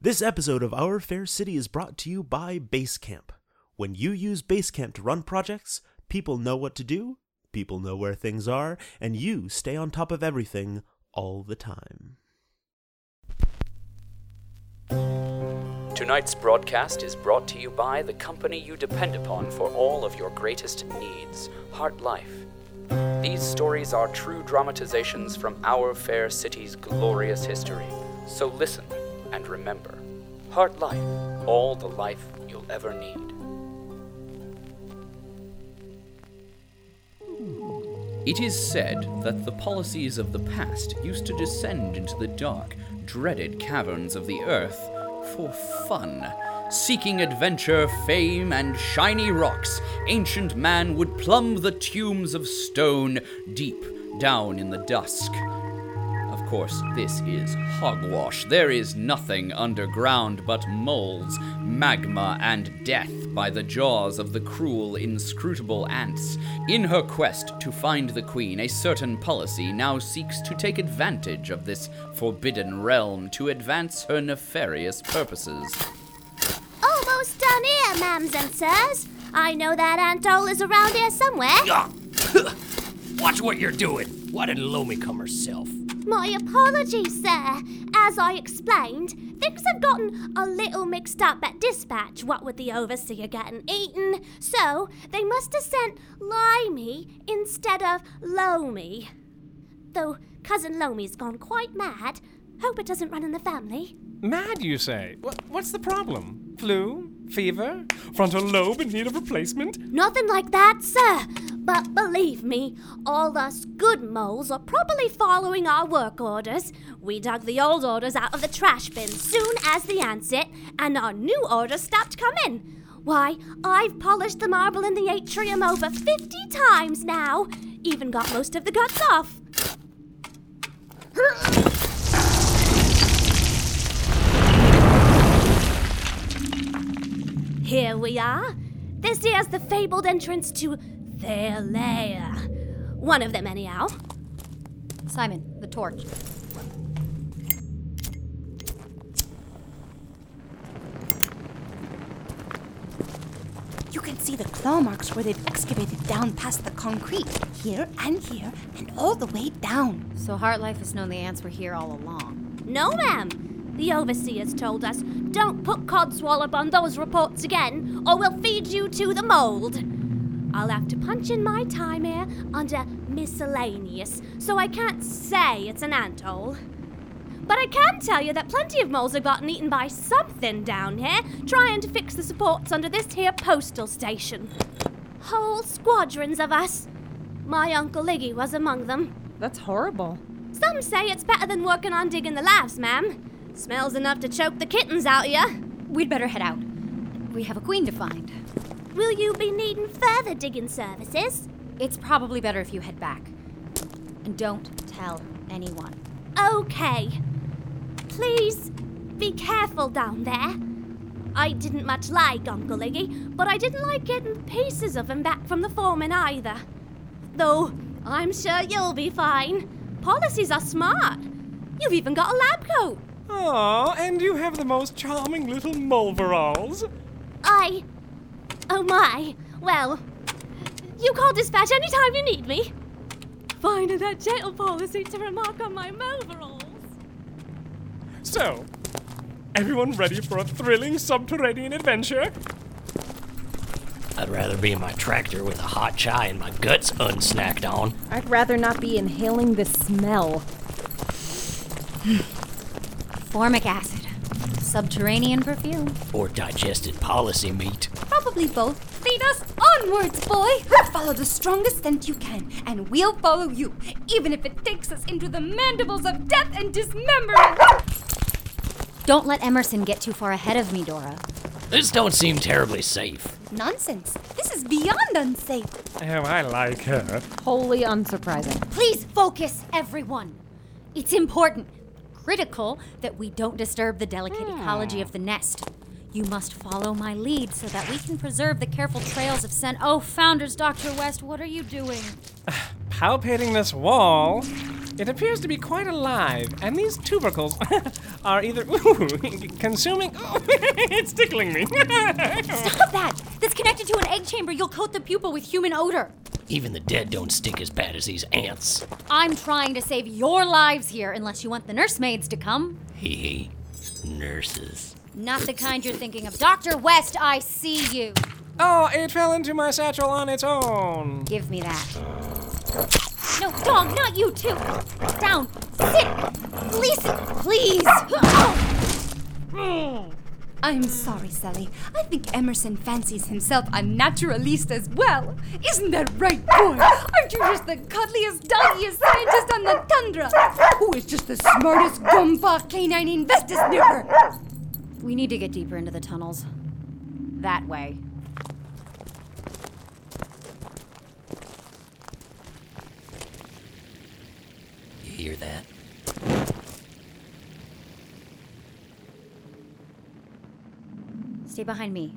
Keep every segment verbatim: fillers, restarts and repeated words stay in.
This episode of Our Fair City is brought to you by Basecamp. When you use Basecamp to run projects, people know what to do, people know where things are, and you stay on top of everything all the time. Tonight's broadcast is brought to you by the company you depend upon for all of your greatest needs, Heart Life. These stories are true dramatizations from Our Fair City's glorious history. So listen and remember, Heart Life, all the life you'll ever need. It is said that the policies of the past used to descend into the dark, dreaded caverns of the earth for fun. Seeking adventure, fame, and shiny rocks, ancient man would plumb the tombs of stone deep down in the dusk. Of course, this is hogwash. There is nothing underground but moles, magma, and death by the jaws of the cruel, inscrutable ants. In her quest to find the queen, a certain policy now seeks to take advantage of this forbidden realm to advance her nefarious purposes. Almost done here, ma'ams and sirs. I know that Antole is around here somewhere. Watch what you're doing. Why didn't Lomi come herself? My apologies, sir. As I explained, things have gotten a little mixed up at dispatch, what with the overseer getting eaten. So, they must have sent Limey instead of Lomi. Though Cousin Lomi's gone quite mad. Hope it doesn't run in the family. Mad, you say? What, what's the problem? Flu? Fever? Frontal lobe in need of replacement? Nothing like that, sir. But believe me, all us good moles are properly following our work orders. We dug the old orders out of the trash bin soon as the ants hit, and our new orders stopped coming. Why, I've polished the marble in the atrium over fifty times now. Even got most of the guts off. Here we are. This here's the fabled entrance to their lair. One of them, anyhow. Simon, the torch. You can see the claw marks where they've excavated down past the concrete. Here and here and all the way down. So Heart Life has known the ants were here all along. No, ma'am. The overseers told us, don't put Codswallop on those reports again, or we'll feed you to the mold. I'll have to punch in my time here under miscellaneous, so I can't say it's an anthole. But I can tell you that plenty of moles have gotten eaten by something down here, trying to fix the supports under this here postal station. Whole squadrons of us. My Uncle Iggy was among them. That's horrible. Some say it's better than working on digging the labs, ma'am. Smells enough to choke the kittens out ya. We'd better head out. We have a queen to find. Will you be needing further digging services? It's probably better if you head back. And don't tell anyone. Okay. Please, be careful down there. I didn't much like Uncle Iggy, but I didn't like getting pieces of him back from the foreman either. Though, I'm sure you'll be fine. Policies are smart. You've even got a lab coat. Aw, and you have the most charming little moleveralls. I... Oh my. Well, you call dispatch anytime you need me. Finding that jail policy to remark on my moleveralls. So, everyone ready for a thrilling subterranean adventure? I'd rather be in my tractor with a hot chai and my guts unsnacked on. I'd rather not be inhaling the smell. Formic acid. Subterranean perfume. Or digested policy meat. Probably both. Lead us onwards, boy! Follow the strongest scent you can, and we'll follow you, even if it takes us into the mandibles of death and dismemberment. Don't let Emerson get too far ahead of me, Dora. This don't seem terribly safe. Nonsense. This is beyond unsafe. Oh, I like her. Wholly unsurprising. Please focus, everyone. It's important, critical, that we don't disturb the delicate Hmm. ecology of the nest. You must follow my lead so that we can preserve the careful trails of scent. Oh, Founders, Doctor West, what are you doing? Palpating this wall. It appears to be quite alive, and these tubercles are either ooh, consuming. Ooh, it's tickling me. Stop that! That's connected to an egg chamber. You'll coat the pupil with human odor. Even the dead don't stink as bad as these ants. I'm trying to save your lives here, unless you want the nursemaids to come. Hee hee. Nurses. Not the kind you're thinking of. Doctor West, I see you. Oh, it fell into my satchel on its own. Give me that. No, dog, not you too. Down. Sit. Lisa, please. I'm sorry, Sally. I think Emerson fancies himself a naturalist as well. Isn't that right, boy? Aren't you just the cuddliest, doggiest scientist on the tundra? Who is just the smartest gumpa canine investisnipper? We need to get deeper into the tunnels. That way. You hear that? Stay behind me.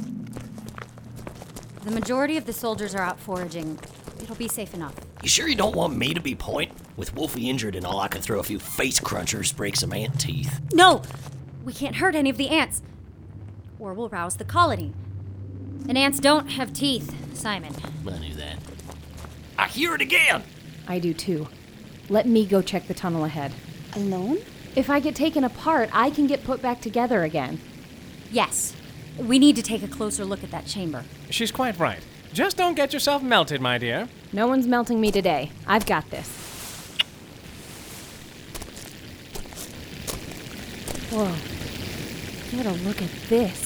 The majority of the soldiers are out foraging. It'll be safe enough. You sure you don't want me to be point? With Wolfie injured and all, I could throw a few face crunchers, break some ant teeth. No! We can't hurt any of the ants. Or we'll rouse the colony. And ants don't have teeth, Simon. I knew that. I hear it again! I do too. Let me go check the tunnel ahead. Alone? If I get taken apart, I can get put back together again. Yes. We need to take a closer look at that chamber. She's quite right. Just don't get yourself melted, my dear. No one's melting me today. I've got this. Whoa. Get a look at this.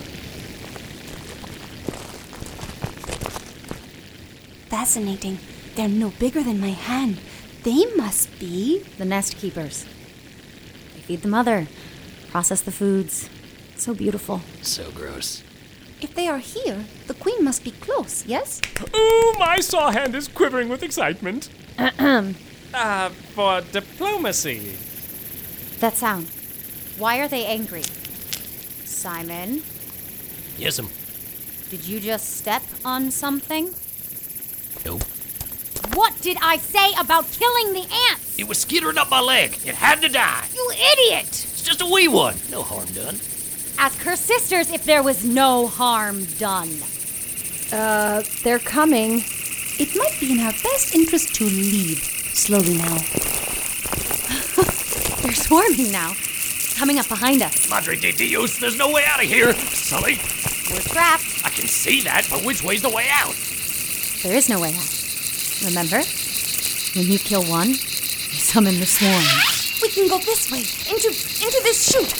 Fascinating. They're no bigger than my hand. They must be... The nest keepers. They feed the mother, process the foods. So beautiful. So gross. If they are here, the queen must be close, yes? Ooh, my saw hand is quivering with excitement. uh, for diplomacy. That sound. Why are they angry? Simon, Yes'm. did you just step on something? Nope. What did I say about killing the ants? It was skittering up my leg. It had to die. You idiot! It's just a wee one. No harm done. Ask her sisters if there was no harm done. Uh, they're coming. It might be in our best interest to leave. Slowly now. They're swarming now. Coming up behind us. Madre de Dios, there's no way out of here. Sully, We're trapped. I can see that, but which way's the way out? There is no way out. Remember? When you kill one, you summon the swarm. We can go this way, into into this chute.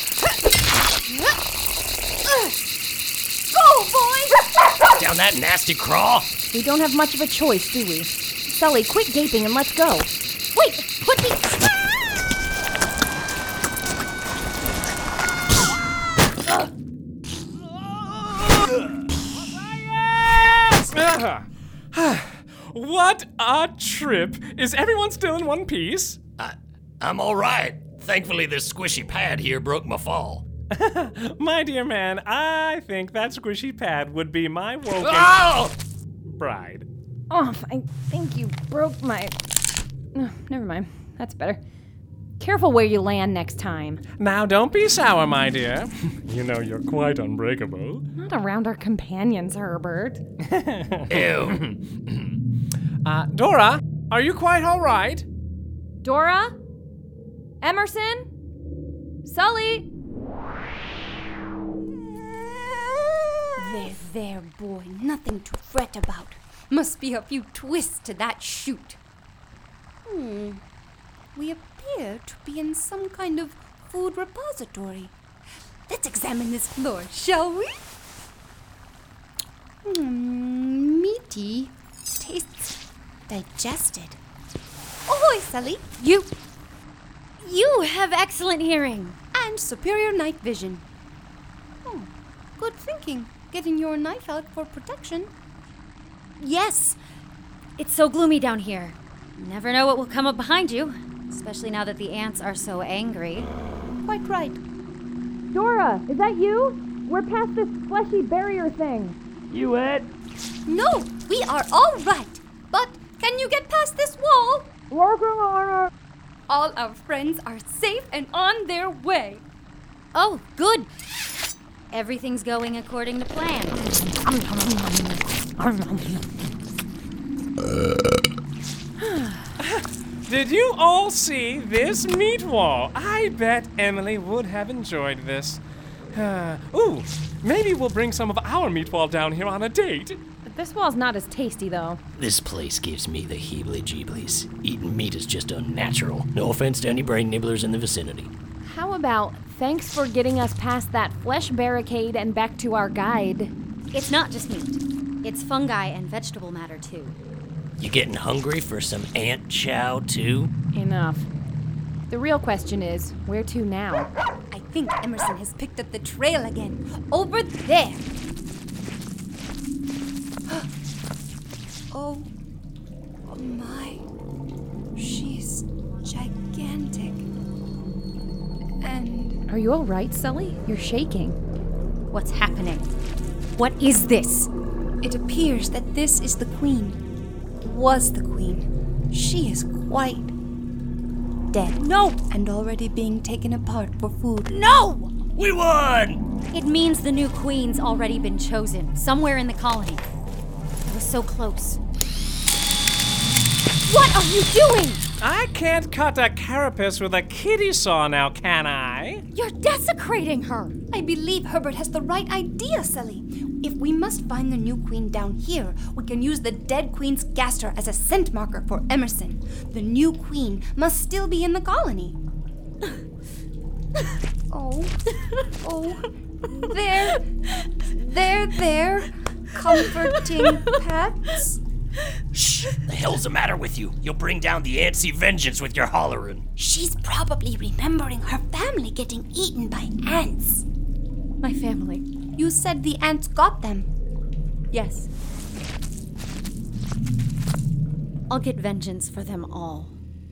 Go, boy! Down that nasty crawl? We don't have much of a choice, do we? Sully, quit gaping and let's go. Wait, put me... What a trip! Is everyone still in one piece? I, I'm all right. Thankfully, this squishy pad here broke my fall. My dear man, I think that squishy pad would be my woken Oh! bride. Oh, I think you broke my... Oh, never mind. That's better. Careful where you land next time. Now, don't be sour, my dear. You know you're quite unbreakable. Not around our companions, Herbert. Ew. Uh, Dora, are you quite all right? Dora? Emerson? Sully? There, there, boy. Nothing to fret about. Must be a few twists to that chute. Hmm. We appear to be in some kind of food repository. Let's examine this floor, shall we? Hmm, meaty. Tastes digested. Ahoy, Sully. You... You have excellent hearing. And superior night vision. Oh, good thinking. Getting your knife out for protection. Yes. It's so gloomy down here. Never know what will come up behind you. Especially now that the ants are so angry. Quite right. Dora, is that you? We're past this fleshy barrier thing. You Ed? No, we are all right. But can you get past this wall? Working on it. All our friends are safe and on their way. Oh, good. Everything's going according to plan. Did you all see this meat wall? I bet Emily would have enjoyed this. Uh, ooh, maybe we'll bring some of our meat wall down here on a date. This wall's not as tasty, though. This place gives me the heebly-jeeblies. Eating meat is just unnatural. No offense to any brain nibblers in the vicinity. How about thanks for getting us past that flesh barricade and back to our guide? It's not just meat. It's fungi and vegetable matter, too. You getting hungry for some ant chow, too? Enough. The real question is, where to now? I think Emerson has picked up the trail again. Over there. Oh, oh my. She's gigantic. And Are you all right, Sully? You're shaking. What's happening? What is this? it appears that this is the queen. Was the queen. She is quite dead. No! And already being taken apart for food. No! We won! It means the new queen's already been chosen, somewhere in the colony. I was so close. What are you doing? I can't cut a carapace with a kitty saw now, can I? You're desecrating her! I believe Herbert has the right idea, Sully. If we must find the new queen down here, we can use the dead queen's gaster as a scent marker for Emerson. The new queen must still be in the colony. Oh, oh, there, there, there, comforting pets. Shh! The hell's the matter with you? You'll bring down the antsy vengeance with your hollering. She's probably remembering her family getting eaten by ants. My family. You said the ants got them. Yes. I'll get vengeance for them all.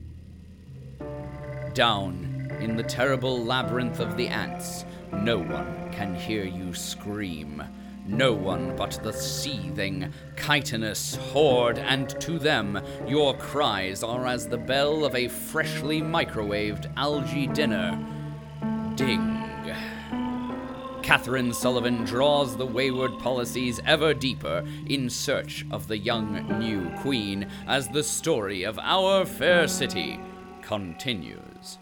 Down in the terrible labyrinth of the ants, no one can hear you scream. No one but the seething, chitinous horde, and to them your cries are as the bell of a freshly microwaved algae dinner. Ding. Catherine Sullivan draws the wayward policies ever deeper in search of the young new queen as the story of our fair city continues.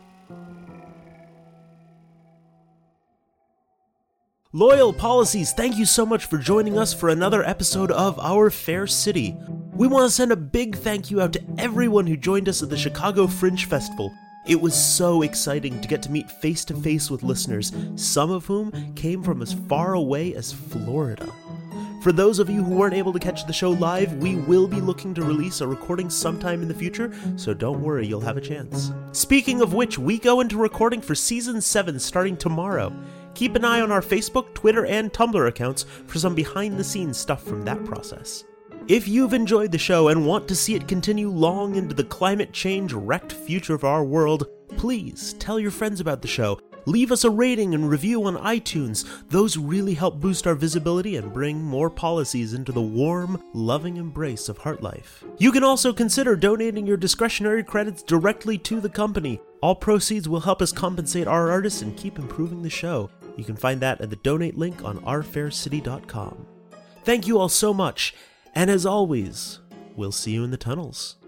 Loyal Policies, thank you so much for joining us for another episode of Our Fair City. We want to send a big thank you out to everyone who joined us at the Chicago Fringe Festival. It was so exciting to get to meet face to face with listeners, some of whom came from as far away as Florida. For those of you who weren't able to catch the show live, we will be looking to release a recording sometime in the future, so don't worry, you'll have a chance. Speaking of which, we go into recording for Season seven starting tomorrow. Keep an eye on our Facebook, Twitter, and Tumblr accounts for some behind-the-scenes stuff from that process. If you've enjoyed the show and want to see it continue long into the climate change-wrecked future of our world, please tell your friends about the show. Leave us a rating and review on iTunes. Those really help boost our visibility and bring more policies into the warm, loving embrace of HeartLife. You can also consider donating your discretionary credits directly to the company. All proceeds will help us compensate our artists and keep improving the show. You can find that at the donate link on our fair city dot com. Thank you all so much, and as always, we'll see you in the tunnels.